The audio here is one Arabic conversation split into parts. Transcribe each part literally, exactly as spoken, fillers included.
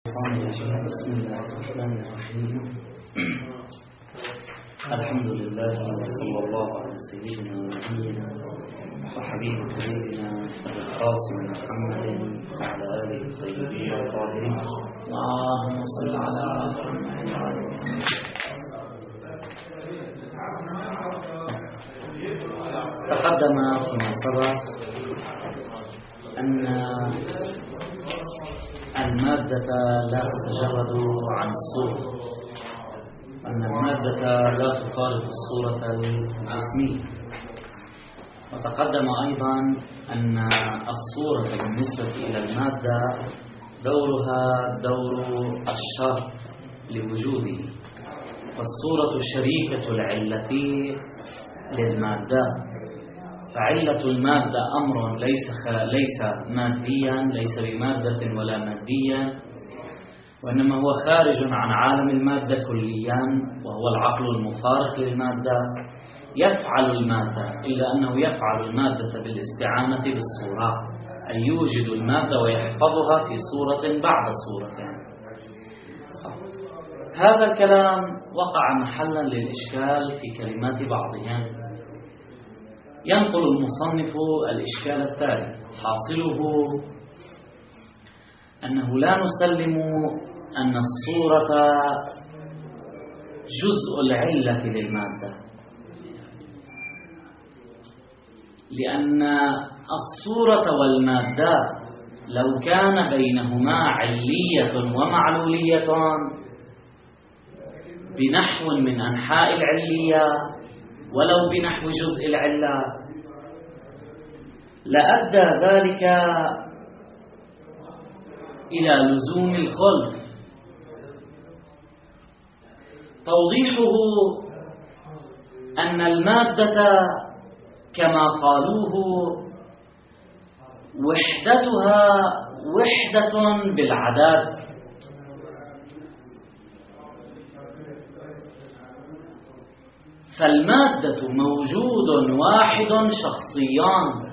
بسم الله الرحمن الرحيم. الحمد لله وصلى الله على سيدنا ونبينا وحبيب قلوبنا أبي القاسم محمد وعلى آله الطيبين الطاهرين. اللهم صل على محمد وعلى آله. تقدم فيما سبق أن المادة لا تتجرد عن الصورة، أن المادة لا تفارق الصورة الجسمية. وتقدم أيضا أن الصورة بالنسبة إلى المادة دورها دور الشرط لوجوده، فالصورة شريكة العلة للمادة، فعلة المادة أمر ليس ليس ماديا، ليس بمادة ولا ماديا، وإنما هو خارج عن عالم المادة كليا، وهو العقل المفارق للمادة. يفعل المادة، إلا أنه يفعل المادة بالاستعانة بالصورة، أي يوجد المادة ويحفظها في صورة بعد صورة. هذا الكلام وقع محلا للإشكال في كلمات بعضهم. ينقل المصنف الإشكال التالي: حاصله أنه لا نسلم أن الصورة جزء العلة للمادة، لأن الصورة والمادة لو كان بينهما علية ومعلولية بنحو من أنحاء العلية ولو بنحو جزء العلة، لأدى ذلك إلى لزوم الخلف. توضيحه أن المادة كما قالوه وحدتها وحدة بالعدد، فالمادة موجود واحد شخصيان،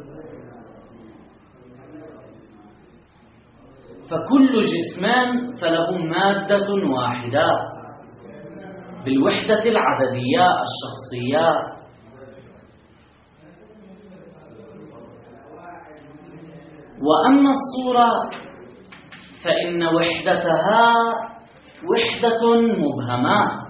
فكل جسمان فله مادة واحدة بالوحدة العددية الشخصية. وأما الصورة فإن وحدتها وحدة مبهمة.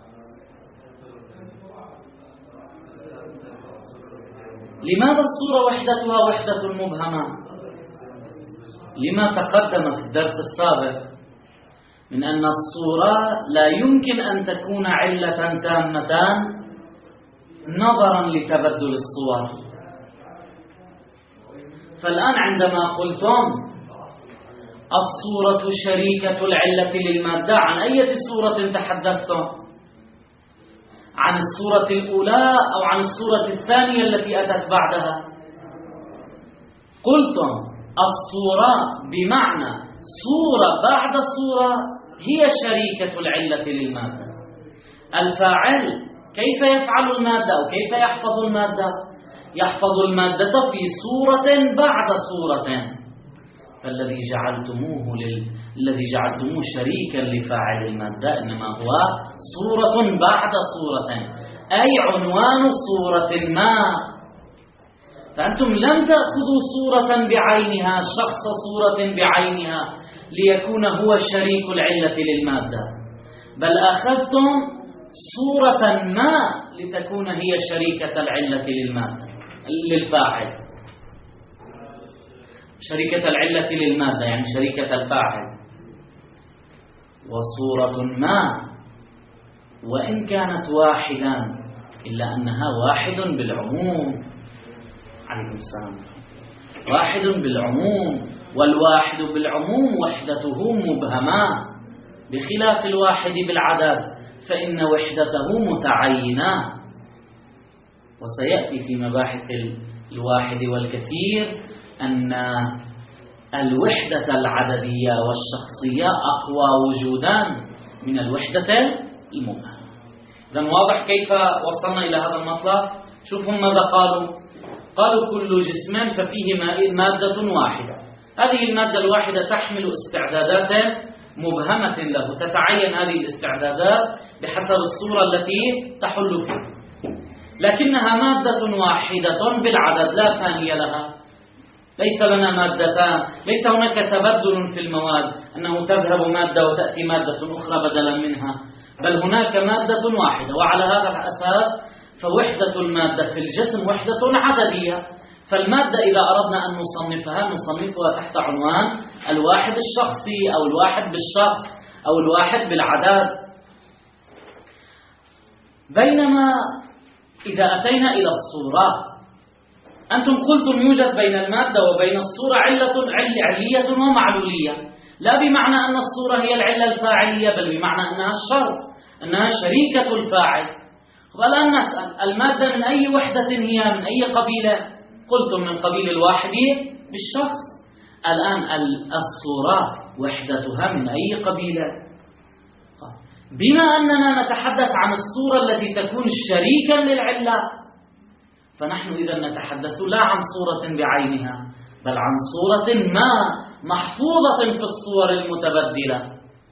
لماذا الصورة وحدتها وحدة مبهمة؟ لما تقدم في الدرس السابق من أن الصورة لا يمكن أن تكون علة تامة نظرا لتبدل الصور. فالآن عندما قلتم الصورة شريكة العلة للمادة، عن أي صورة تحدثتم؟ عن الصورة الأولى أو عن الصورة الثانية التي أتت بعدها؟ قلتم الصورة بمعنى صورة بعد صورة هي شريكة العلة للمادة. الفاعل كيف يفعل المادة أو كيف يحفظ المادة؟ يحفظ المادة في صورة بعد صورة. فالذي جعلتموه لل... الذي جعلتموه شريكا لفاعل المادة إنما هو صورة بعد صورة، أي عنوان صورة ما. فأنتم لم تأخذوا صورة بعينها، شخص صورة بعينها ليكون هو شريك العلة للمادة، بل أخذتم صورة ما لتكون هي شريكة العلة للمادة للفاعل، شريكة العلة للمادة يعني شريكة الفاعل. وصورة ما وإن كانت واحدا إلا أنها واحد بالعموم. عليكم السلام. واحد بالعموم، والواحد بالعموم وحدته مبهمة، بخلاف الواحد بالعدد فإن وحدته متعينة. وسيأتي في مباحث الواحد والكثير أن الوحدة العددية والشخصية أقوى وجودان من الوحدة المبهمة. إذن واضح كيف وصلنا إلى هذا المطلب؟ شوفوا ماذا قالوا. قالوا كل جسم ففيه مادة واحدة، هذه المادة الواحدة تحمل استعدادات مبهمة له، تتعين هذه الاستعدادات بحسب الصورة التي تحل فيها، لكنها مادة واحدة بالعدد لا ثانية لها. ليس لنا مادتان، ليس هناك تبدل في المواد أنه تذهب مادة وتأتي مادة أخرى بدلا منها، بل هناك مادة واحدة. وعلى هذا الأساس فوحدة المادة في الجسم وحدة عددية. فالمادة إذا أردنا أن نصنفها نصنفها تحت عنوان الواحد الشخصي أو الواحد بالشخص أو الواحد بالعدد. بينما إذا أتينا إلى الصورة، أنتم قلتم يوجد بين المادة وبين الصورة علة علية ومعلولية، لا بمعنى أن الصورة هي العلة الفاعلية، بل بمعنى أنها الشرط، أنها شريكة الفاعل. والآن نسأل المادة من أي وحدة هي، من أي قبيلة؟ قلتم من قبيل الواحد بالشخص. الآن الصورة وحدتها من أي قبيلة؟ بما أننا نتحدث عن الصورة التي تكون شريكا للعلة، فنحن إذا نتحدث لا عن صورة بعينها، بل عن صورة ما محفوظة في الصور المتبدلة.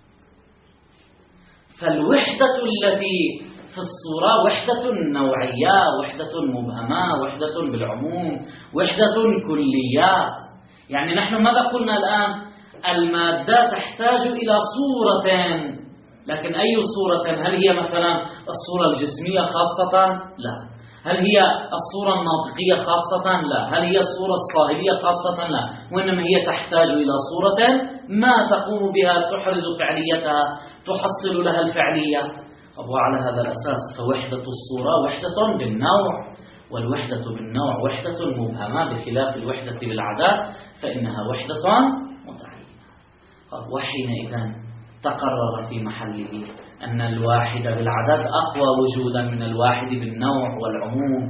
فالوحدة التي في الصورة وحدة نوعية، وحدة مبهمة، وحدة بالعموم، وحدة كلية. يعني نحن ماذا قلنا الآن؟ المادة تحتاج إلى صورتين، لكن أي صورة؟ هل هي مثلا الصورة الجسمية خاصة؟ لا. هل هي الصورة الناطقية خاصة؟ لا. هل هي الصورة الصاهبية خاصة؟ لا. وإنما هي تحتاج إلى صورة ما تقوم بها، تحرز فعليتها، تحصل لها الفعلية. وعلى هذا الأساس فوحدة الصورة وحدة بالنوع، والوحدة بالنوع وحدة مبهمة بخلاف الوحدة بالعدد، فإنها وحدة متعينة. وحينئذ تقرر في محله أن الواحد بالعدد أقوى وجودا من الواحد بالنوع والعموم.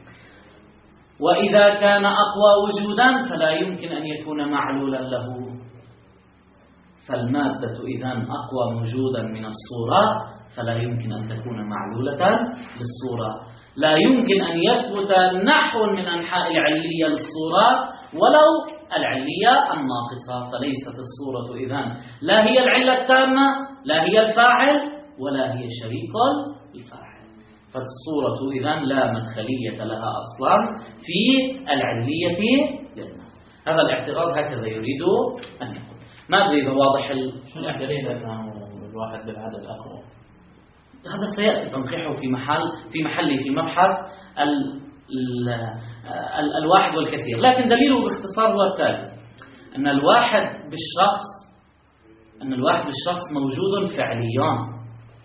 وإذا كان أقوى وجودا فلا يمكن أن يكون معلولا له. فالمادة إذن أقوى وجودا من الصورة، فلا يمكن أن تكون معلولة للصورة. لا يمكن أن يثبت نحو من أنحاء العلية للصورة ولو العلية الناقصة. فليست الصورة إذن لا هي العلة التامة، لا هي الفاعل، ولا هي شريك الفاعل. فالصورة إذن لا مدخلية لها أصلا في العلية للمادة. هذا الاعتراض هكذا يريد أن يقول. ما أدري إذا واضح ال... شو الدليل أنه الواحد بالعدد أقوى؟ هذا سيأتي تنقيحه في محل في محله في مبحث ال ال ال الواحد والكثير، لكن دليله باختصار هو التالي: أن الواحد بالشخص أن الواحد بالشخص موجود فعليان،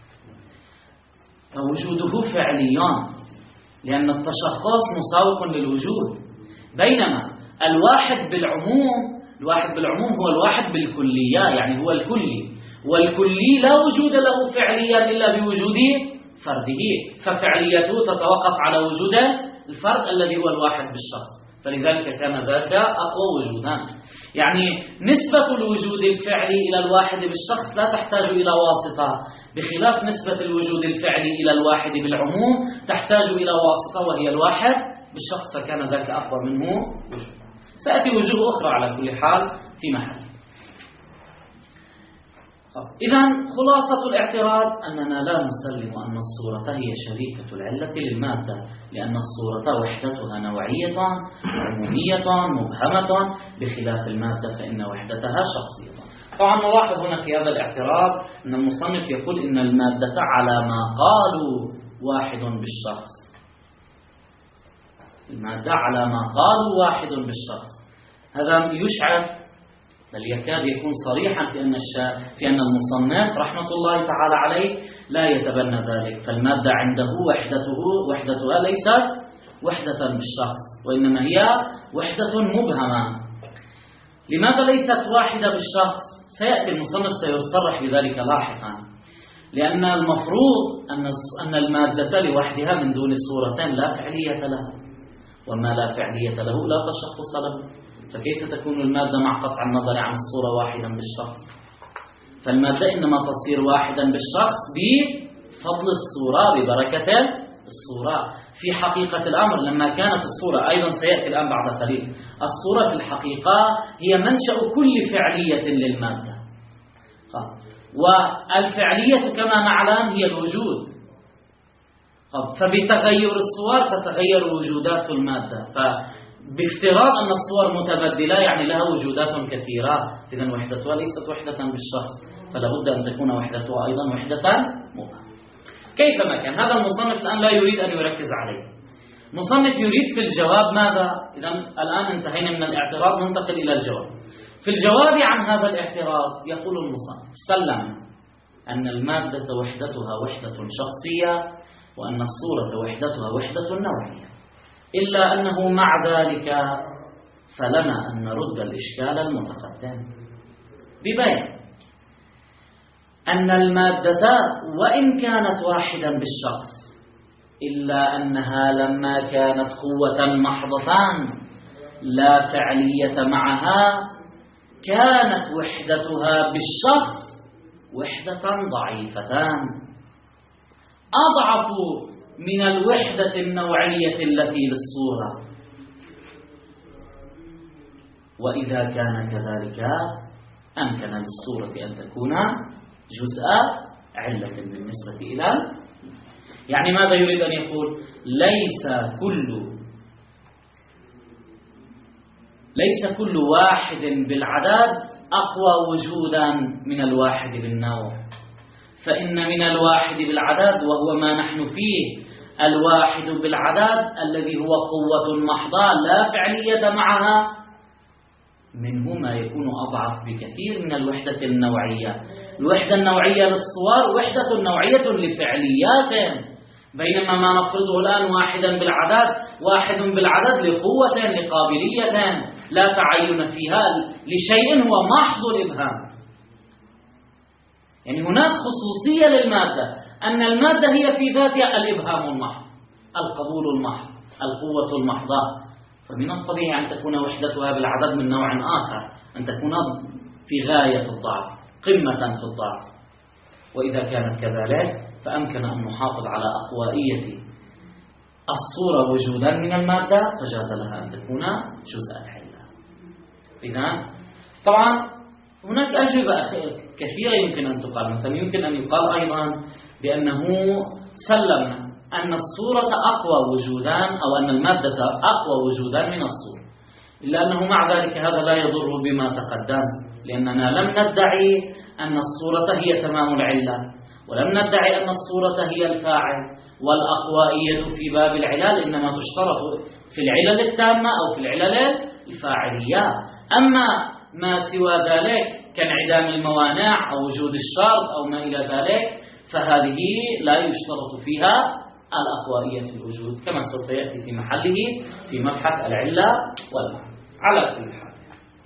فوجوده فعليان لأن التشخص مساوق للوجود. بينما الواحد بالعموم الواحد بالعموم هو الواحد بالكلية، يعني هو الكلي، والكلي لا وجود له فعليا إلا بوجود فرده، ففعليته تتوقف على وجود الفرد الذي هو الواحد بالشخص. فلذلك كان ذاك أقوى وجودان. يعني نسبة الوجود الفعلي إلى الواحد بالشخص لا تحتاج إلى واسطة، بخلاف نسبة الوجود الفعلي إلى الواحد بالعموم تحتاج إلى واسطة وهي الواحد بالشخص، فكان ذاك أقوى منه وجود. سأتي وجوه أخرى على كل حال في محل. إذن خلاصة الاعتراض أننا لا نسلم أن الصورة هي شريكة العلة للمادة، لأن الصورة وحدتها نوعية عمومية مبهمة، بخلاف المادة فإن وحدتها شخصية. طبعا نلاحظ هنا في هذا الاعتراض أن المصنف يقول إن المادة على ما قالوا واحد بالشخص. المادة على ما قالوا واحد بالشخص، هذا يشعر بل يكاد يكون صريحا في أن الشا في أن المصنف رحمة الله تعالى عليه لا يتبنى ذلك. فالمادة عنده وحدته وحدتها ليست وحدة بالشخص، وإنما هي وحدة مبهمة. لماذا ليست واحدة بالشخص؟ سيأتي المصنف سيصرح بذلك لاحقا. لأن المفروض أن أن المادة لوحدها من دون صورتين لا فعلية لها، وما لا فعلية له لا تشخص له. فكيف تكون المادة مع قطع النظر عن الصورة واحدا بالشخص؟ فالمادة إنما تصير واحدا بالشخص بفضل الصورة، ببركة الصورة في حقيقة الأمر لما كانت الصورة، أيضا سيأتي الآن بعد قليل، الصورة في الحقيقة هي منشأ كل فعلية للمادة، والفعلية كما نعلم هي الوجود، فبتغير الصور تتغير وجودات المادة، فبافتراض أن الصور متبدلة يعني لها وجودات كثيرة، إذن وحدتها ليست وحدة بالشخص، فلا بد أن تكون وحدتها أيضا وحدة مبهمة. كيفما كان هذا المصنف الآن لا يريد أن يركز عليه، مصنف يريد في الجواب ماذا؟ إذن الآن انتهينا من الاعتراض، ننتقل إلى الجواب. في الجواب عن هذا الاعتراض يقول المصنف: سلم أن المادة وحدتها وحدة شخصية، وأن الصورة وحدتها وحدة نوعية، إلا أنه مع ذلك فلنا أن نرد الإشكال المتقدم ببيان أن المادة وإن كانت واحدا بالشخص، إلا أنها لما كانت قوة محضتان لا فعلية معها، كانت وحدتها بالشخص وحدة ضعيفتان، أضعف من الوحدة النوعية التي للصورة. وإذا كان كذلك أمكن للصورة أن تكون جزء علة بالنسبة إلى، يعني ماذا يريد أن يقول؟ ليس كل ليس كل واحد بالعدد أقوى وجودا من الواحد بالنوع، فإن من الواحد بالعدد وهو ما نحن فيه، الواحد بالعدد الذي هو قوة محضة لا فعلية معها، منه ما يكون أضعف بكثير من الوحدة النوعية. الوحدة النوعية للصور وحدة نوعية لفعليات، بينما ما نفرضه الآن واحدا بالعدد، واحد بالعدد لقوة لقابلية لا تعين فيها لشيء هو محض الإبهام. يعني هناك خصوصية للمادة، أن المادة هي في ذاتها الإبهام المحض، القبول المحض، القوة المحضة، فمن الطبيعي أن تكون وحدتها بالعدد من نوع آخر، أن تكون في غاية الضعف، قمة في الضعف. وإذا كانت كذلك فأمكن أن نحافظ على أقوائية الصورة وجودا من المادة، فجاز لها أن تكون جزء الحلة. إذن طبعا هناك أجوبة كثيرة يمكن أن تقال، مثلا يمكن أن يقال أيضا بأنه سلمنا أن الصورة أقوى وجودا، أو أن المادة أقوى وجودا من الصورة، إلا أنه مع ذلك هذا لا يضر بما تقدم، لأننا لم ندعي أن الصورة هي تمام العلة، ولم ندعي أن الصورة هي الفاعل، والأقوائية في باب العلل إنما تشترط في العلل التامة أو في العلل الفاعلية. أما ما سوى ذلك كانعدام الموانع أو وجود الشرط أو ما إلى ذلك، فهذه لا يشترط فيها الأقوائية في الوجود، كما سوف يأتي في محله في مبحث العلة والمعنى. على كل حال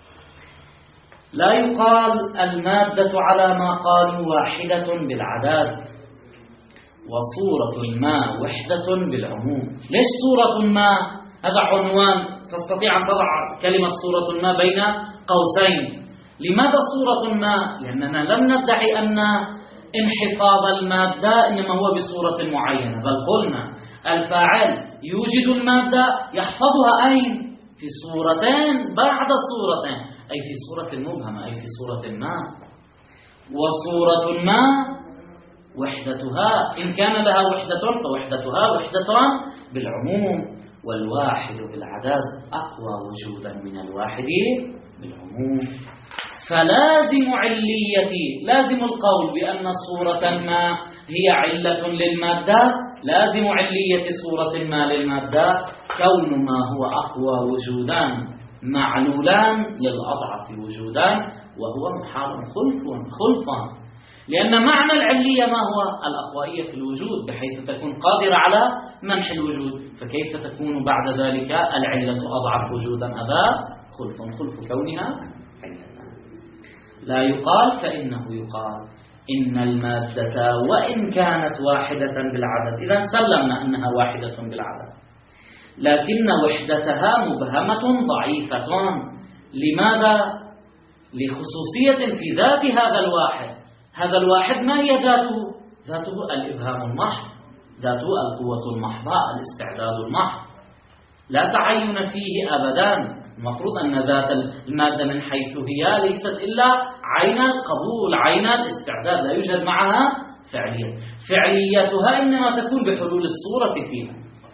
لا يقال المادة على ما قالوا واحدة بالعدد، وصورة ما وحدة بالعموم. ليش صورة ما؟ هذا عنوان تستطيع أن تضع كلمة صورة ما بين قوسين. لماذا صورة ما؟ لأننا لم ندعي أن انحفاظ المادة إنما هو بصورة معينة، بل قلنا الفاعل يوجد المادة يحفظها أين؟ في صورتين بعد صورتين، أي في صورة مبهمة، أي في صورة ما. وصورة ما وحدتها إن كان لها وحدة فوحدتها وحدة بالعموم، والواحد بالعدد أقوى وجودا من الواحد بالعموم. فلازم عليتي، لازم القول بأن صورة ما هي علة للمادة، لازم علية صورة ما للمادة كون ما هو أقوى وجودان معلولان للأضعف وجودان، وهو محال خلف خلفا، لأن معنى العلية ما هو؟ الأقوائية في الوجود، بحيث تكون قادرة على منح الوجود، فكيف تكون بعد ذلك العلة أضعف وجودا؟ هذا خلف خلف كونها علة. لا يقال فإنه يقال إن المادة وإن كانت واحدة بالعدد، إذا سلمنا أنها واحدة بالعدد، لكن وحدتها مبهمة ضعيفة. لماذا؟ لخصوصية في ذات هذا الواحد. هذا الواحد ما هي ذاته؟ ذاته الإبهام المحض، ذات القوة المحضة، الاستعداد المحض، لا تعين فيه أبدا. المفروض أن ذات المادة من حيث هي ليست إلا عين القبول، عين الاستعداد، لا يوجد معها فعلية. فعليتها إنما تكون بحلول الصورة فيها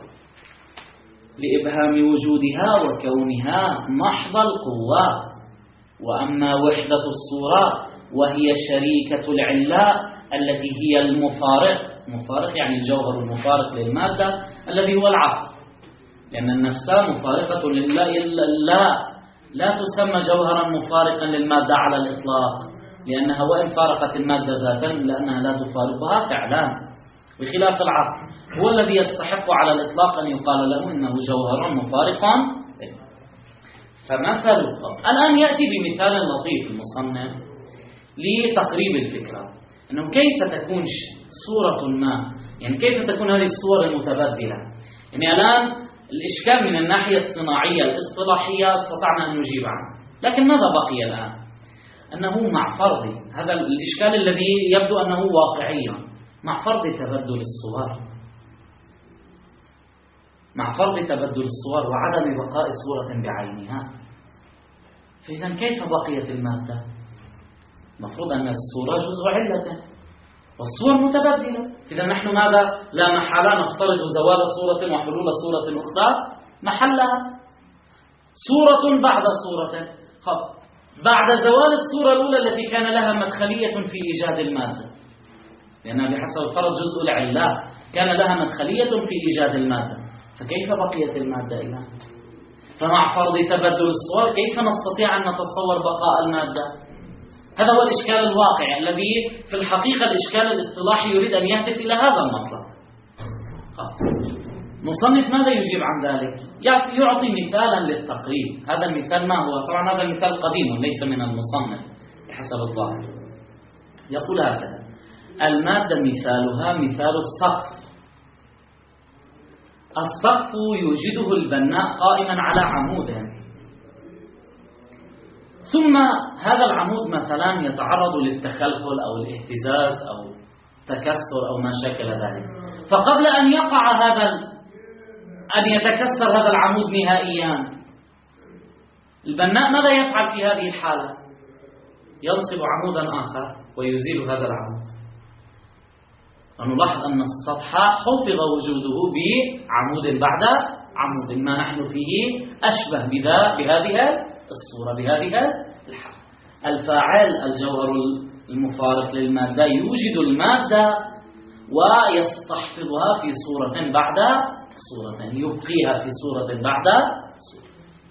لإبهام وجودها وكونها محض القوة. وأما وحدة الصورة وهي شريكة العلة التي هي المفارق، مفارق يعني الجوهر المفارق للمادة الذي هو العقل، لأن النفس مفارقة لله، لا لا تسمى جوهرا مفارقا للمادة على الإطلاق، لأنها وإن فارقت المادة ذاتا لأنها لا تفارقها فعلا، بخلاف العقل هو الذي يستحق على الإطلاق أن يقال له إنه جوهر مفارق. فمثل الآن يأتي بمثال لطيف المصنف لتقريب الفكرة، أنه كيف تكون صورة ما، يعني كيف تكون هذه الصور المتبدلة. يعني الآن الإشكال من الناحية الصناعية الاصطلاحية استطعنا أن نجيب عنه، لكن ماذا بقي الآن؟ أنه مع فرض هذا الإشكال الذي يبدو أنه واقعيا، مع فرض تبدل الصور، مع فرض تبدل الصور وعدم بقاء صورة بعينها، فإذا كيف بقيت المادة؟ المفروض أن الصورة جزء علة والصور متبدلة، إذا نحن ماذا؟ لا محالة نفترض زوال صورة وحلول صورة أخرى محلها، صورة بعد صورة. خب بعد زوال الصورة الأولى التي كان لها مدخلية في إيجاد المادة، لأنها بحسب الفرض جزء العلة كان لها مدخلية في إيجاد المادة، فكيف بقيت المادة إذا؟ فمع فرض تبدل الصور كيف نستطيع أن نتصور بقاء المادة؟ هذا هو الإشكال الواقع الذي في الحقيقة الإشكال الاصطلاحي يريد أن يهدف إلى هذا المطلب. مصنف ماذا يجيب عن ذلك؟ يعطي مثالا للتقريب. هذا المثال ما هو؟ طبعا هذا المثال قديم ليس من المصنف بحسب الظاهر. يقول هكذا: المادة مثالها مثال السقف. السقف يوجده البناء قائما على عموده، ثم هذا العمود مثلا يتعرض للتخلخل أو الاهتزاز أو تكسر أو ما شكل ذلك، فقبل أن يقع هذا أن يتكسر هذا العمود نهائيا، البناء ماذا يفعل في هذه الحالة؟ ينصب عمودا آخر ويزيل هذا العمود. ونلاحظ أن السطح حفظ وجوده بعمود بعد عمود، ما نحن فيه أشبه بذا بهذه الصورة بهذه الحالة. الفاعل الجوهر المفارق للمادة يوجد المادة ويستحفظها في صورة بعد صورة، يبقيها في صورة بعد صورة.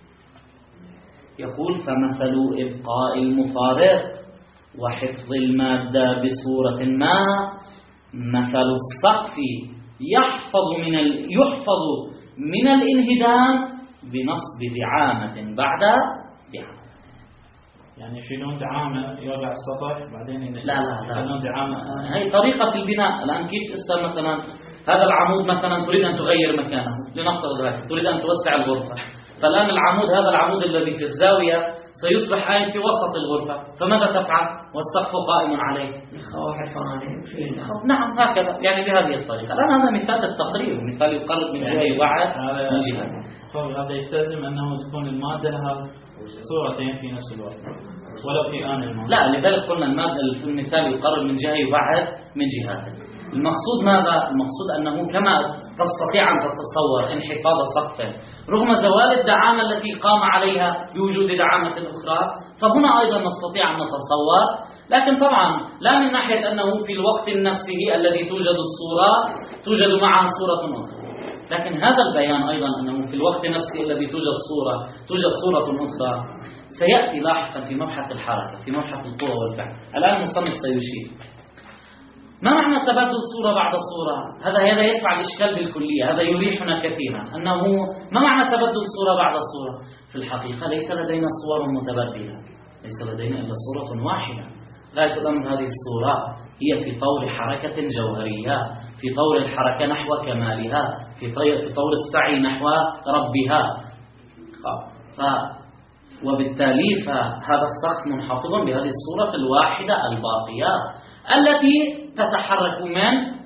يقول: فمثل إبقاء المفارق وحفظ المادة بصورة ما مثل السقف يحفظ من ال... يحفظ من الانهدام بنصب دعامة بعد دعامة. يعني يشيلون دعامة يوضع السطح بعدين لا لا لا يشيلون دعامة. هي طريقة في البناء. الآن كيف استر مثلا هذا العمود مثلا تريد أن تغير مكانه، لنفترض ذلك تريد أن توسع الغرفة، فالآن العمود هذا العمود الذي في الزاوية سيصبح عين في وسط الغرفة، فماذا تفعل والسقف قائم عليه؟ واحد فنانين. نعم هكذا، يعني بهذه الطريقة. الآن هذا مثال التقريب، مثال يقرب من جهة يبعد من جهة. هذا يستلزم أنه تكون المادة لها صورتين في نفس الوقت ولو في آن المادة. لا، لذلك قلنا المادة في المثال يقرب من جهة يبعد من جهة. المقصود ماذا؟ المقصود أنه كما تستطيع أن تتصور انحفاظ سقف رغم زوال الدعامة التي قام عليها بوجود دعامة أخرى، فهنا أيضا نستطيع أن نتصور، لكن طبعا لا من ناحية أنه في الوقت نفسه الذي توجد الصورة توجد معها صورة أخرى، لكن هذا البيان أيضا أنه في الوقت نفسه الذي توجد صورة توجد صورة أخرى سيأتي لاحقا في مبحث الحركة، في مبحث القوة والفعل. الآن المصنف سيشير ما معنى تبدل صورة بعد صورة. هذا هذا يدفع الإشكال بالكلية، هذا يريحنا كثيرا. أنه ما معنى تبدل صورة بعد صورة؟ في الحقيقة ليس لدينا صور متبدلة، ليس لدينا إلا صورة واحدة. غاية الأمر هذه الصورة هي في طور حركة جوهرية، في طور الحركة نحو كمالها، في في طور السعي نحو ربها. ف وبالتالي فهذا السقف منحفظ بهذه الصورة الواحدة الباقية التي تتحرك من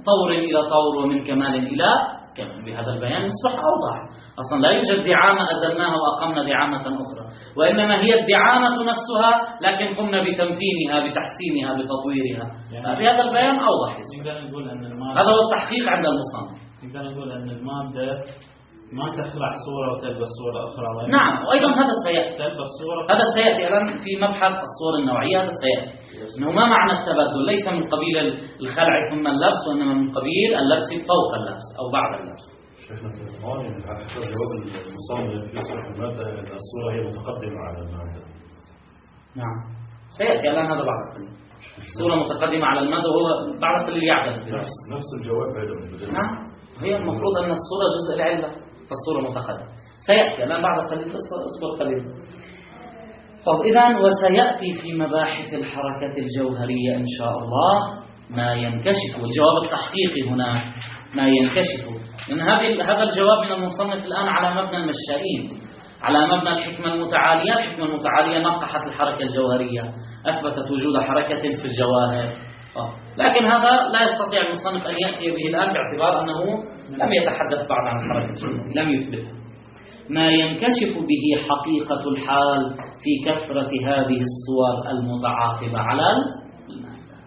طور إلى طور ومن كمال إلى كمال. بهذا البيان يصبح أوضح. أصلا لا يوجد دعامة أزلناها وأقمنا دعامة أخرى، وإنما هي الدعامة نفسها لكن قمنا بتمكينها بتحسينها بتطويرها. يعني بهذا البيان أوضح. نقول أن هذا هو التحقيق عند المصنف. نقدر نقول أن المادة ما تخلع صورة وتلبس صورة أخرى. نعم، وأيضا هذا سيأتي. تلبس صورة هذا سيأتي الآن في مبحث الصور النوعية. هذا سيأتي إنه ما معنى التبدل، ليس من قبيل الخلع ثم اللبس، وإنما من قبيل اللبس فوق اللبس أو بعد اللبس. شيخنا في الإطمان يعني حسب جواب المصنف في صورة المادة أن الصورة هي متقدمة على المادة. نعم سيأتي الآن هذا بعد قليل. الصورة متقدمة على المادة وهو بعد قليل يعتمد نفس نفس الجواب هذا. نعم، هي المفروض أن الصورة جزء العلة فالصورة متقدمة. سيأتي الآن بعد قليل، اصبر قليل. طب إذن وسيأتي في مباحث الحركة الجوهرية إن شاء الله ما ينكشف، والجواب التحقيقي هنا ما ينكشف، لأن هذا الجواب من المصنف الآن على مبنى المشائين، على مبنى الحكمة المتعالية. الحكمة المتعالية نقحت الحركة الجوهرية، أثبتت وجود حركة في الجواهر، لكن هذا لا يستطيع المصنف أن يأتي به الآن باعتبار أنه لم يتحدث بعد عن الحركة الجوهرية، لم يثبتها. ما ينكشف به حقيقة الحال في كثرة هذه الصور المتعاقبة على المادة.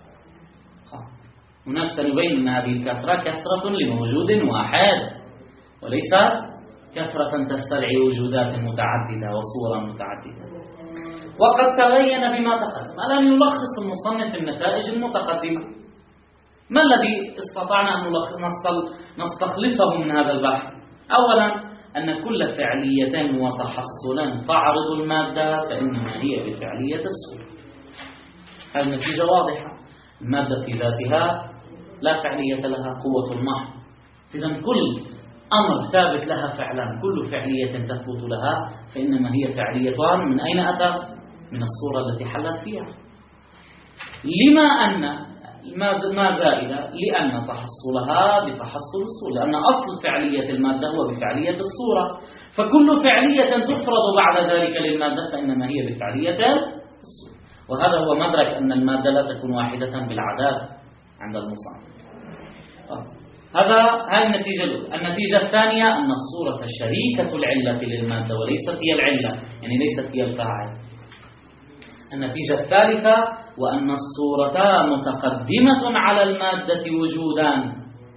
هناك سنبين أن هذه الكثرة كثرة لموجود واحد، وليست كثرة تستدعي وجودات متعددة وصورا متعددة. وقد تبين بما تقدم. الآن يلخص المصنف النتائج المتقدمة. ما الذي استطعنا أن نستخلصه من هذا البحث؟ أولا أن كل فعلية وتحصلا تعرض المادة فإنما هي بفعلية الصورة. هذه النتيجة واضحة. المادة في ذاتها لا فعلية لها، قوة المحض. إذن كل أمر ثابت لها فعلان، كل فعلية تثبت لها فإنما هي فعلية من أين أتى؟ من الصورة التي حلت فيها. لما أن ما زائدة؟ لأن تحصلها بتحصل الصورة، لأن أصل فعلية المادة هو بفعلية الصورة، فكل فعلية تفرض بعد ذلك للمادة فإنما هي بفعلية الصورة. وهذا هو مدرك أن المادة لا تكون واحدة بالعداد عند المصنف. هذا هذه النتيجة الأولى. النتيجة الثانية أن الصورة شريكة العلة للمادة وليست هي العلة، يعني ليست هي الفاعل. النتيجة الثالثة وأن الصورة متقدمة على المادة وجودا.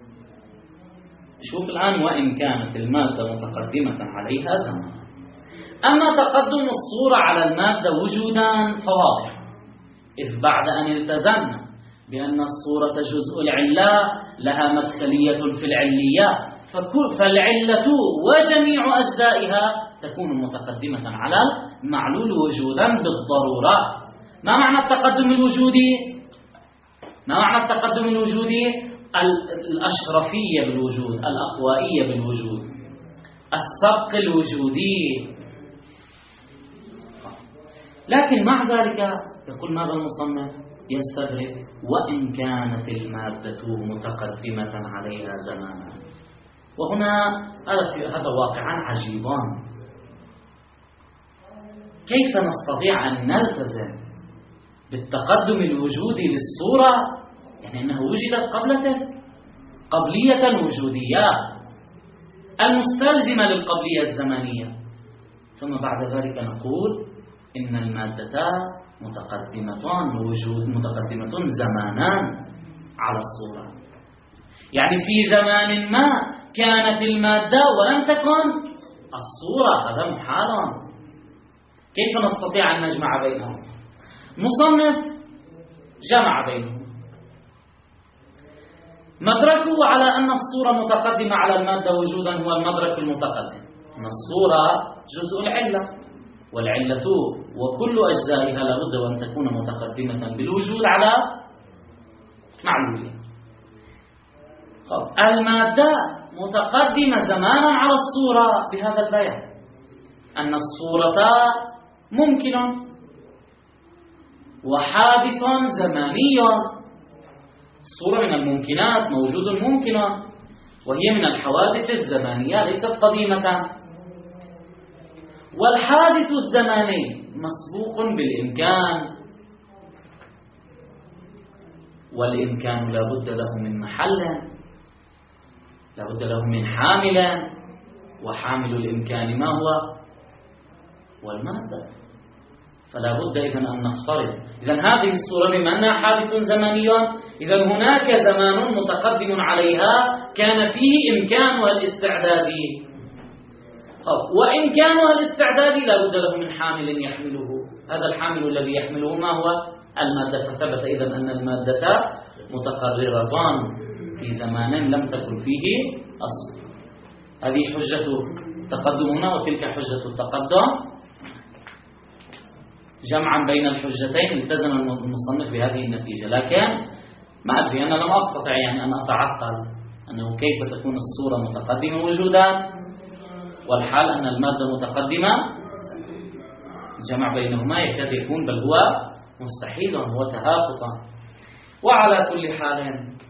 شوف الآن، وإن كانت المادة متقدمة عليها زمانا. أما تقدم الصورة على المادة وجودا فواضح، إذ بعد أن التزمنا بأن الصورة جزء العلة لها مدخلية في العليات، فالعلة وجميع أجزائها تكون متقدمة على المعلول وجودا بالضرورة. ما معنى التقدم الوجودي؟ ما معنى التقدم الوجودي؟ الأشرفية بالوجود، الأقوائية بالوجود، السبق الوجودي. لكن مع ذلك يقول ماذا المصنف؟ يستدرك وإن كانت المادة متقدمة عليها زمانا. وهنا هذا واقعا عجيبان. كيف نستطيع أن نلتزم بالتقدم الوجودي للصورة، يعني أنها وجدت قبل قبلية وجودية المستلزمة للقبلية الزمانية، ثم بعد ذلك نقول إن المادة متقدمة وجود متقدمة زمانا على الصورة. يعني في زمان ما كانت المادة ولم تكن الصورة. هذا محال. كيف نستطيع أن نجمع بينهم؟ مصنف جمع بينهم. مدركه على أن الصورة متقدمة على المادة وجودا هو المدرك المتقدم، أن الصورة جزء العلة، والعلة وكل أجزائها لابد وأن تكون متقدمة بالوجود على معلولها. المادة متقدمة زمانا على الصورة بهذا البيان، أن الصورة ممكن وحادث زماني. الصورة من الممكنات، موجود ممكن، وهي من الحوادث الزمانية ليست قديمة. والحادث الزماني مسبوق بالإمكان. والإمكان لا بد له من محل، لا بد له من حامل، وحامل الإمكان ما هو؟ والمادة. فلا بد إذن أن نفترض إذن هذه الصورة بما أنها حادث زمني، إذن هناك زمان متقدم عليها كان فيه إمكانها الاستعدادي، وإمكانها الاستعدادي لا بد له من حامل يحمله. هذا الحامل الذي يحمله ما هو؟ المادة. فثبت إذن أن المادة متقررتان في زمان لم تكن فيه أصل. هذه حجة التقدم هنا، وتلك حجة التقدم. جمعا بين الحجتين التزم المصنف بهذه النتيجة. لكن ما أدري، أنا لم أستطع يعني أن أتعقل أنه كيف تكون الصورة متقدمة وجودا والحال أن المادة متقدمة. الجمع بينهما يكاد يكون بل هو مستحيل وتهافتا. وعلى كل حال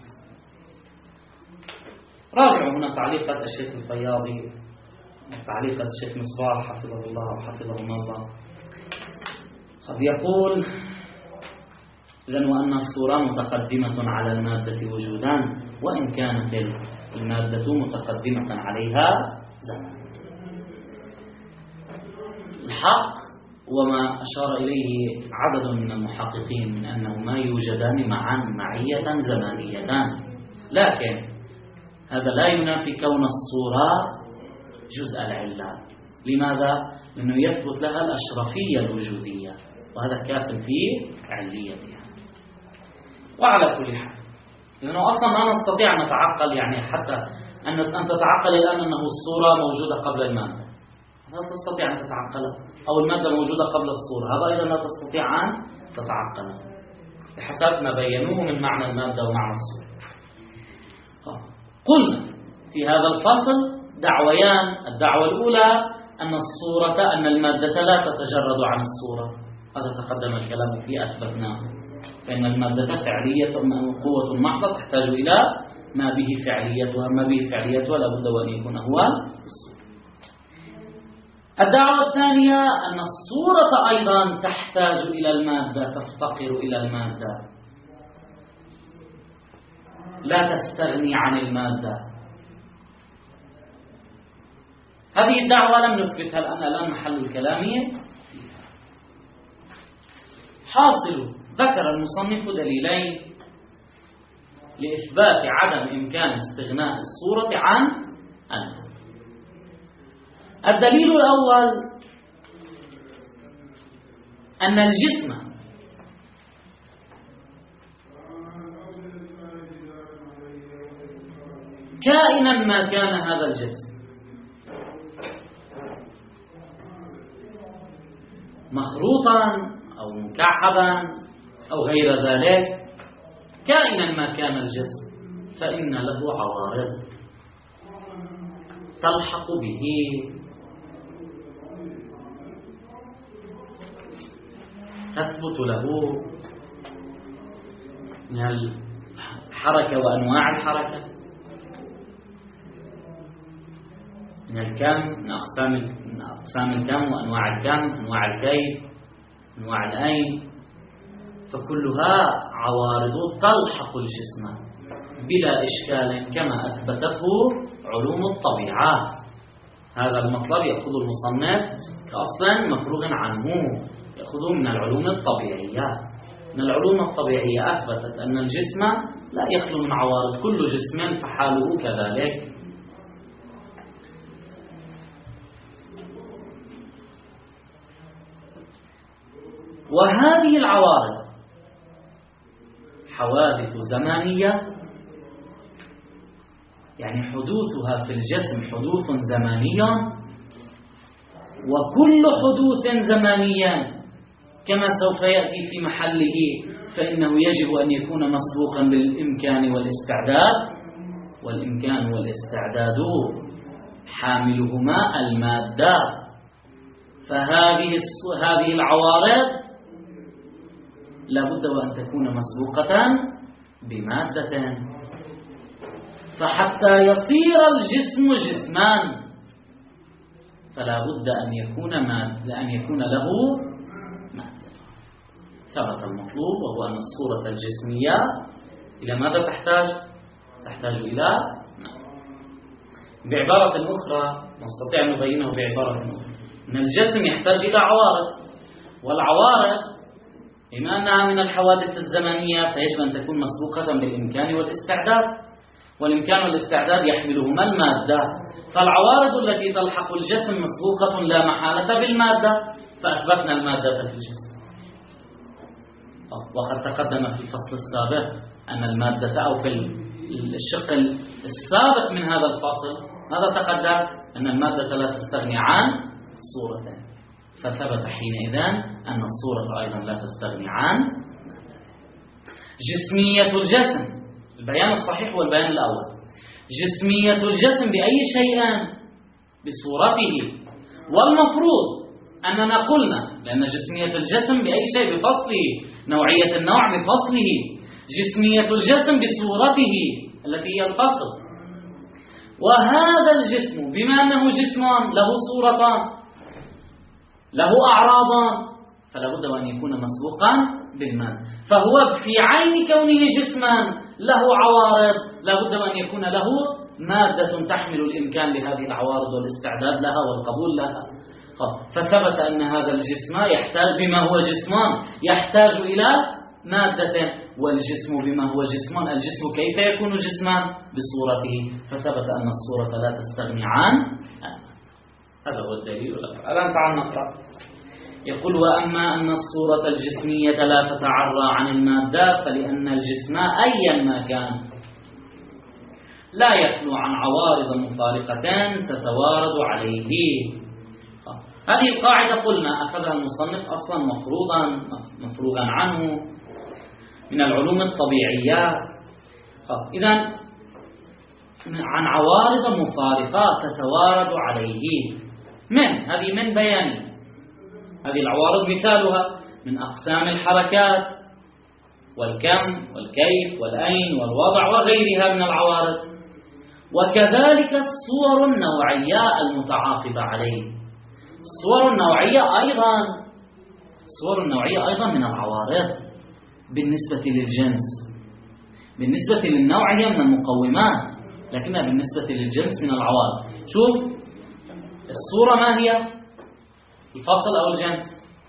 راجعوا هنا تعليقات الشيخ الفياضي، تعليقات الشيخ مصباح حفظه الله وحفظه الله. قد يقول إذن وأن الصورة متقدمة على المادة وجودا، وإن كانت المادة متقدمة عليها زمنا. الحق وما أشار إليه عدد من المحققين من أنهما يوجدان معا معية زمانيتان، لكن هذا لا ينافي كون الصورة جزء العلة. لماذا؟ لأنه يثبت لها الأشرفية الوجودية، وهذا كاف في عليتها. وعلى كل حال لأنه أصلا لا نستطيع أن نتعقل، يعني حتى أن أن تتعقل الآن أنه الصورة موجودة قبل المادة، لا تستطيع أن تتعقل، أو المادة موجودة قبل الصورة، هذا أيضا لا تستطيع أن تتعقل بحسب ما بينوه من معنى المادة ومعنى الصورة. قلنا في هذا الفصل دعويان. الدعوة الأولى أن الصورة أن المادة لا تتجرد عن الصورة، هذا تقدم الكلام فيه أثبتناه، فإن المادة فعلية قوة محضة تحتاج إلى ما به فعليتها، ما به فعليتها لابد وأن يكون هو الصورة. الدعوة الثانية أن الصورة أيضا تحتاج إلى المادة، تفتقر إلى المادة، لا تستغني عن المادة. هذه الدعوة لم نثبتها الآن، الآن محل الكلام فيها. حاصل ذكر المصنف دليلين لإثبات عدم إمكان استغناء الصورة عن المادة. الدليل الأول أن الجسم كائنا ما كان هذا الجسم، مخروطا أو مكعبا أو غير ذلك، كائنا ما كان الجسم فإن له عوارض تلحق به، تثبت له من الحركة وأنواع الحركة، من الكم، من أقسام من أقسام الكم وأنواع الكم، أنواع الكيف، أنواع الأين، فكلها عوارض تلحق الجسم بلا إشكال كما أثبتته علوم الطبيعة. هذا المطلب يأخذ المصنف كأصلا مفروغ عنه، يأخذه من العلوم الطبيعية. من العلوم الطبيعية أثبتت أن الجسم لا يخلو من عوارض، كل جسم فحاله كذلك. وهذه العوارض حوادث زمانية، يعني حدوثها في الجسم حدوث زماني، وكل حدوث زماني كما سوف يأتي في محله فإنه يجب أن يكون مسبوقا بالإمكان والاستعداد، والإمكان والاستعداد حاملهما المادة. فهذه هذه العوارض لابد وأن تكون مسبوقة بمادة، فحتى يصير الجسم جسمان فلا بد أن يكون مادة، أن يكون له مادة. ثبت المطلوب وهو أن الصورة الجسمية إلى ماذا تحتاج؟ تحتاج إلى ماء. بعبارة أخرى نستطيع أن نبينه بعبارة أخرى أن الجسم يحتاج إلى عوارض، والعوارض بما أنها من الحوادث الزمنية فيجب أن تكون مسبوقة بالإمكان والاستعداد، والإمكان والاستعداد يحملهما المادة، فالعوارض التي تلحق الجسم مسبوقة لا محالة بالمادة، فأثبتنا المادة في الجسم. وقد تقدم في الفصل السابق أن المادة أو في الشق السابق من هذا الفصل ماذا تقدم؟ أن المادة لا تستغني عن صورتين، فثبت حينئذ أن الصورة أيضا لا تستغني عن جسمية الجسم. البيان الصحيح هو البيان الأول. جسمية الجسم بأي شيء؟ بصورته. والمفروض أننا قلنا لأن جسمية الجسم بأي شيء؟ بفصله. نوعية النوع بفصله. جسمية الجسم بصورته التي هي الفصل. وهذا الجسم بما أنه جسم له صورتان له أعراضان فلا بد وأن يكون مسبوقا بالماء، فهو في عين كونه جسما له عوارض لا بد وأن يكون له مادة تحمل الإمكان لهذه العوارض والاستعداد لها والقبول لها. فثبت أن هذا الجسم يحتاج بما هو جسمان يحتاج إلى مادة، والجسم بما هو جسمان الجسم كيف يكون جسما؟ بصورته، فثبت أن الصورة لا تستغني عن. هذا هو الدليل. الآن تعال نقرأ. يقول وأما أن الصورة الجسمية لا تتعرى عن المادة فلأن الجسم أيا ما كان لا يخلو عن عوارض مفارقتان تتوارد عليه. هذه القاعدة قلنا أخذها المصنف أصلا مفروضا مفروغا عنه من العلوم الطبيعية. إذن عن عوارض مفارقة تتوارد عليه، من هذه من بيان هذه العوارض مثالها من أقسام الحركات والكم والكيف والأين والوضع وغيرها من العوارض، وكذلك الصور النوعية المتعاقبة عليه. الصور النوعية أيضا الصور النوعية أيضا من العوارض بالنسبة للجنس. بالنسبة للنوع هي من المقومات، لكنها بالنسبة للجنس من العوارض. شوف الصورة ما هي؟ الفصل أو الجنس؟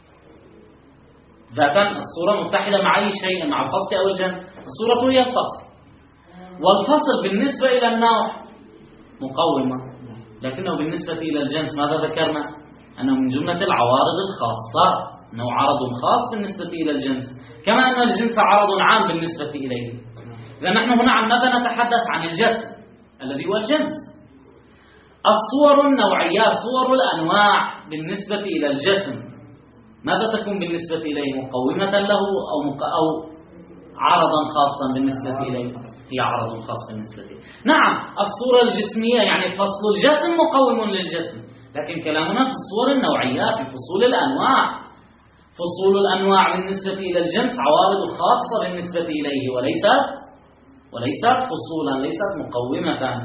ذاتا الصورة متحدة مع أي شيء، مع الفصل أو الجنس. الصورة هي الفصل، والفصل بالنسبة إلى النوع مقومة، لكنه بالنسبة إلى الجنس ماذا ذكرنا؟ أنه من جملة العوارض الخاصة، أنه عرض خاص بالنسبة إلى الجنس، كما أن الجنس عرض عام بالنسبة إليه. إذا نحن هنا عن ماذا نتحدث؟ عن الجسم الذي هو الجنس. الصور النوعية صور الأنواع بالنسبة إلى الجسم ماذا تكون بالنسبة إليه؟ مقومة له أو, مق... أو عرضا خاصا بالنسبة إليه؟ هي عرض خاص بالنسبة إليه. نعم الصورة الجسمية يعني فصل الجسم مقوم للجسم، لكن كلامنا في الصور النوعية في فصول الأنواع. فصول الأنواع بالنسبة إلى الجنس عوارض خاصة بالنسبة إليه وليست وليست فصولا، ليست مقومة.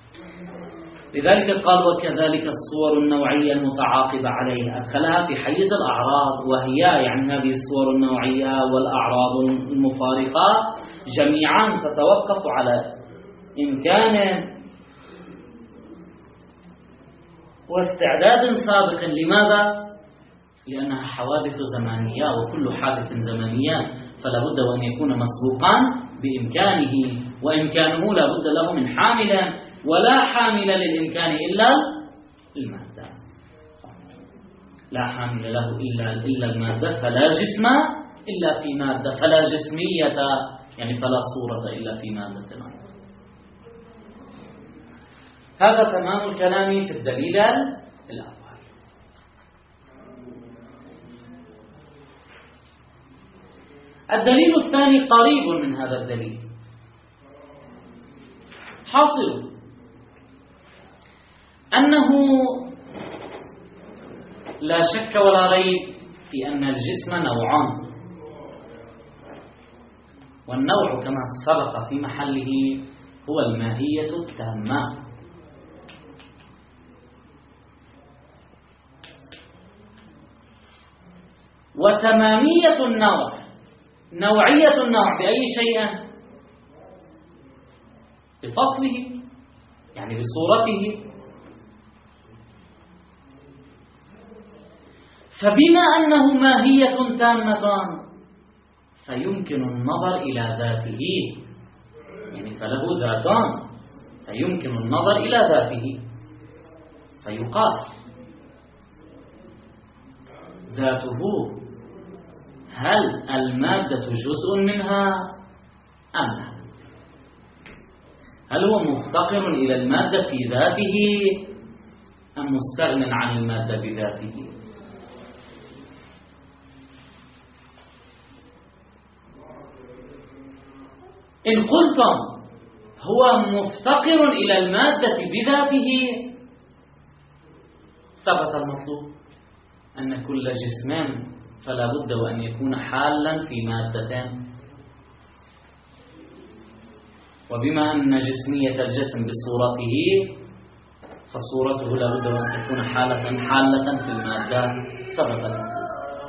لذلك قال وكذلك الصور النوعية المتعاقبة عليه، أدخلها في حيز الأعراض، وهي يعني هذه الصور النوعية والأعراض المفارقة جميعا تتوقف على إمكان واستعداد سابق. لماذا؟ لأنها حوادث زمانية، وكل حادث زمانية فلا بد وأن يكون مسبوقا بإمكانه، وإمكانه لا بد له من حامل، ولا حامل للإمكان إلا المادة. لا حامل له إلا إلا المادة، فلا جسم إلا في مادة، فلا جسمية يعني فلا صورة إلا في مادة. هذا تمام الكلام في الدليل الأول. الدليل الثاني قريب من هذا الدليل. حاصل أنه لا شك ولا ريب في أن الجسم نوعان، والنوع كما سبق في محله هو الماهية التامة. وتمامية النوع نوعية النوع بأي شيء؟ بفصله يعني بصورته. فبما أنه ماهية تامة فيمكن النظر إلى ذاته، يعني فله ذاتان فيمكن النظر إلى ذاته، فيقال ذاته هل المادة جزء منها أم لا؟ هل هو مفتقر إلى المادة في ذاته أم مستغن عن المادة بذاته؟ إن قلتم هو مفتقر إلى المادة بذاته ثبت المطلوب أن كل جسم فلا بد وأن يكون حالا في مادتين، وبما أن جسمية الجسم بصورته فصورته لا بد وأن تكون حالة حالة في المادة، ثبت المطلوب.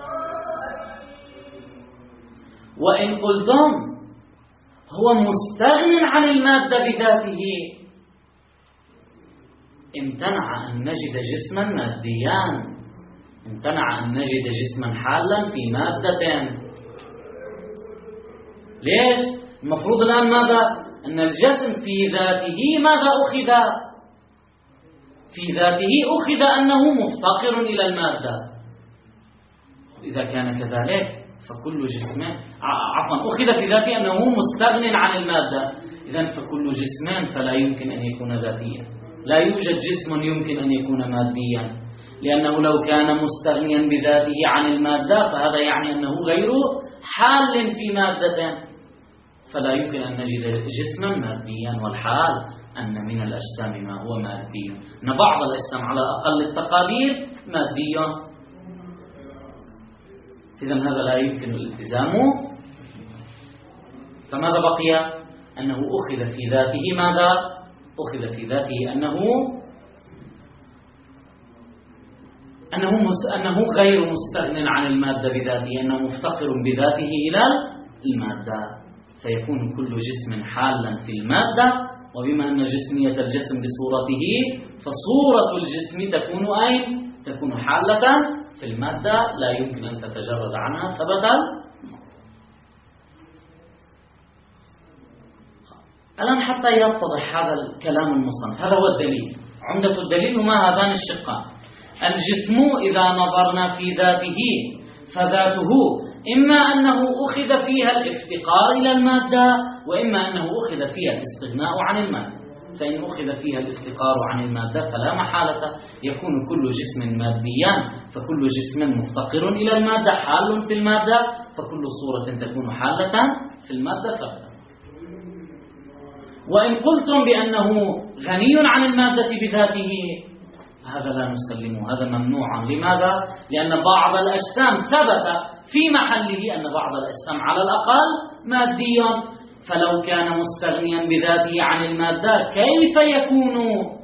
وإن قلتم هو مستغن عن المادة بذاته امتنع أن نجد جسما ماديان، امتنع أن نجد جسما حالا في مادتين. ليش؟ المفروض الآن ماذا؟ أن الجسم في ذاته ماذا أخذ؟ في ذاته أخذ أنه مفتقر إلى المادة. إذا كان كذلك فكل جسم عفوا أخذ في ذاته أنه مستغن عن المادة، إذن فكل جسم فلا يمكن أن يكون ذاتيا، لا يوجد جسم يمكن أن يكون ماديا، لأنه لو كان مستغنيا بذاته عن المادة فهذا يعني أنه غير حال في مادة، فلا يمكن أن نجد جسما ماديا، والحال أن من الأجسام ما هو مادي، أن بعض الأجسام على أقل التقادير مادية، إذن هذا لا يمكن الالتزام. فماذا بقي؟ أنه أخذ في ذاته ماذا؟ أخذ في ذاته أنه أنه أنه غير مستغن عن المادة بذاته، أنه مفتقر بذاته إلى المادة، فيكون كل جسم حالا في المادة، وبما أن جسمية الجسم بصورته فصورة الجسم تكون أين؟ تكون حالة في المادة، لا يمكن أن تتجرد عنها، ثبت. الآن حتى يتضح هذا الكلام المصنف، هذا هو الدليل، عمدة الدليل هما هذان الشقان. الجسم إذا نظرنا في ذاته فذاته إما أنه أخذ فيها الافتقار إلى المادة، وإما أنه أخذ فيها الاستغناء عن المادة. فإن أخذ فيها الافتقار عن المادة فلا محالة يكون كل جسم ماديا، فكل جسم مفتقر إلى المادة حال في المادة، فكل صورة تكون حالة في المادة فقط. وإن قلتم بأنه غني عن المادة بذاته هذا لا نسلمه، هذا ممنوع. لماذا؟ لأن بعض الأجسام ثبت في محله أن بعض الأجسام على الأقل ماديا، فلو كان مستغنيا بذاته عن المادة كيف يكون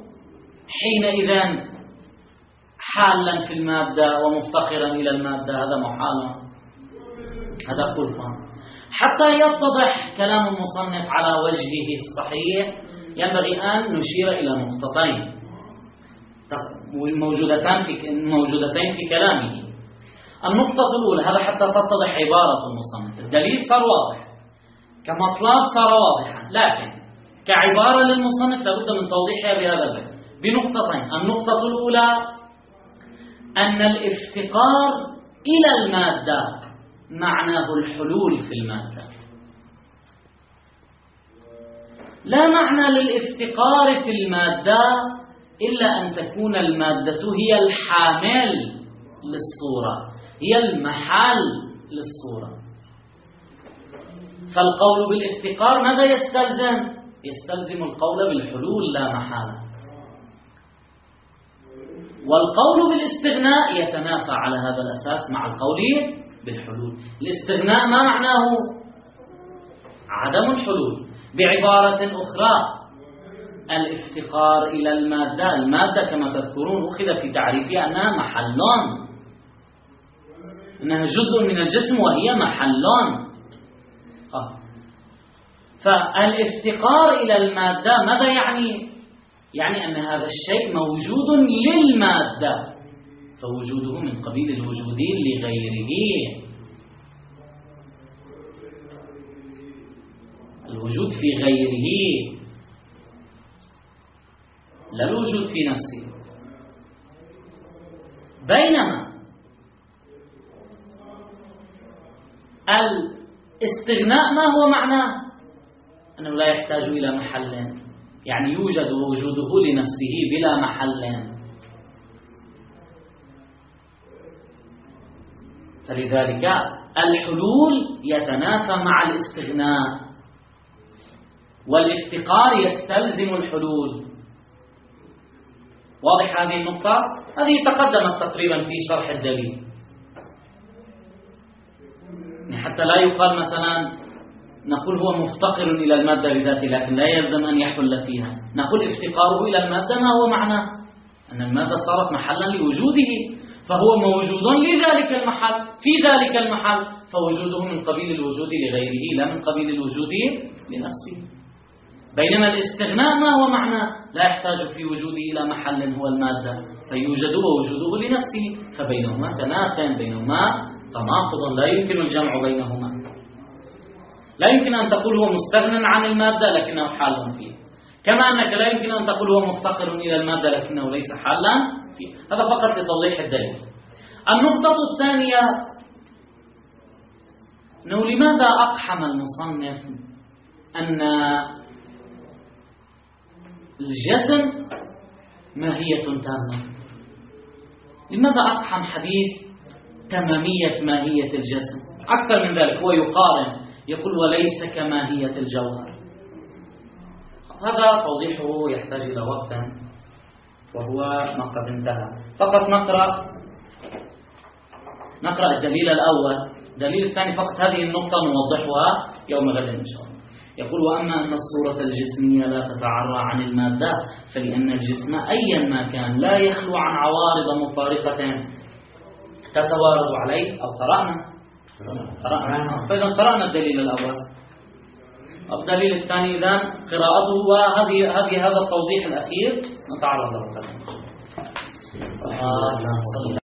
حينئذ حالا في المادة ومفتقرا إلى المادة؟ هذا محال، هذا خلفا. حتى يتضح كلام المصنف على وجهه الصحيح ينبغي أن نشير إلى نقطتين موجودتان في موجودتين في كلامه. النقطة الأولى، هذا حتى تتضح عبارة المصنف، الدليل صار واضح، كمطلب صار واضحا، لكن كعبارة للمصنف لابد من توضيحها بهذا الباب بنقطتين. النقطة الأولى أن الافتقار إلى المادة معناه الحلول في المادة، لا معنى للافتقار في المادة إلا أن تكون المادة هي الحامل للصورة، هي المحل للصورة. فالقول بالافتقار ماذا يستلزم؟ يستلزم القول بالحلول لا محالة، والقول بالاستغناء يتنافى على هذا الأساس مع القول بالحلول. الاستغناء ما معناه؟ عدم الحلول. بعبارة أخرى الافتقار إلى المادة، المادة كما تذكرون أخذ في تعريفها أنها محلان، أنها جزء من الجسم وهي محلان. فالافتقار إلى المادة ماذا يعني؟ يعني أن هذا الشيء موجود للمادة، فوجوده من قبيل الوجود لغيره. الوجود في غيره لا الوجود في نفسه. بينما الاستغناء ما هو معناه؟ أنه لا يحتاج إلى محل، يعني يوجد وجوده لنفسه بلا محل. فلذلك الحلول يتنافى مع الاستغناء، والافتقار يستلزم الحلول. واضح هذه النقطة؟ هذه تقدمت تقريبا في شرح الدليل، حتى لا يقال مثلا نقول هو مفتقر إلى المادة بذاته لكن لا يلزم أن يحل فيها. نقول افتقاره إلى المادة ما هو معناه؟ أن المادة صارت محلا لوجوده، فهو موجود لذلك المحل في ذلك المحل، فوجوده من قبيل الوجود لغيره لا من قبيل الوجود لنفسه. بينما الاستغناء ما هو معناه؟ لا يحتاج في وجوده إلى محل هو المادة، فيوجد ووجوده لنفسه، فبينهما تناقض، بينهما تناقض لا يمكن الجمع بينهما. لا يمكن أن تقول هو مستغنى عن المادة لكنه حال فيه، كما أنك لا يمكن أن تقول هو مفتقر إلى المادة لكنه ليس حالا فيه. هذا فقط لتوضيح الدليل. النقطة الثانية أنه لماذا أقحم المصنف أن الجسم ماهية تامة؟ لماذا أقحم حديث تمامية ماهية الجسم؟ أكثر من ذلك هو يقارن، يقول وليس كماهية الجوهر. هذا توضيحه يحتاج إلى وقت وهو ما قد انتهى. فقط نقرأ نقرأ الدليل الأول. الدليل الثاني فقط هذه النقطة نوضحها يوم غد إن شاء الله. يقول وأما أن الصورة الجسمية لا تتعرى عن المادة فلأن الجسم أيا ما كان لا يخلو عن عوارض مفارقة تتوارد عليه. أو قرأنا قرأنا فإذا قرأنا الدليل الأول. الدليل الثاني إذن قراءته، وهذه هذه هذا التوضيح الأخير نتعرض له.